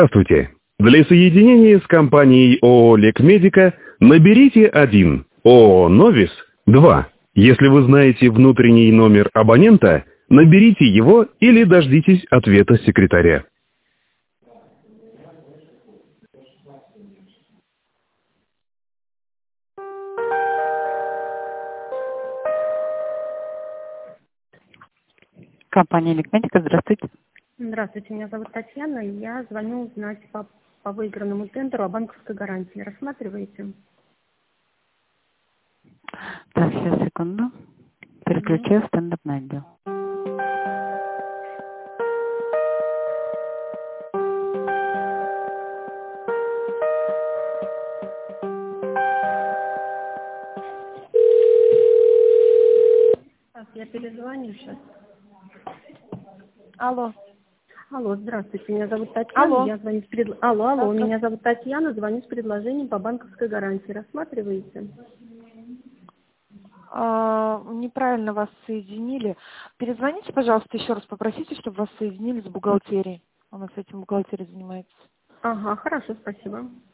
Здравствуйте. Для соединения с компанией ООО «Лекмедика» наберите 1, ООО «Новис» 2. Если вы знаете внутренний номер абонента, наберите его или дождитесь ответа секретаря. Компания «Лекмедика», здравствуйте. Здравствуйте, меня зовут Татьяна. Я звоню узнать по выигранному тендеру о банковской гарантии. Рассматриваете? Так, сейчас, секунду. Переключаю в стендапный отдел. Так, я перезвоню сейчас. Алло. Алло, здравствуйте, меня зовут Татьяна. Алло. Я звоню Алло, Да, меня зовут Татьяна, звоню с предложением по банковской гарантии. Рассматриваете? Неправильно вас соединили. Перезвоните, пожалуйста, еще раз попросите, чтобы вас соединили с бухгалтерией. У нас этим бухгалтерия занимается. Ага, хорошо, спасибо.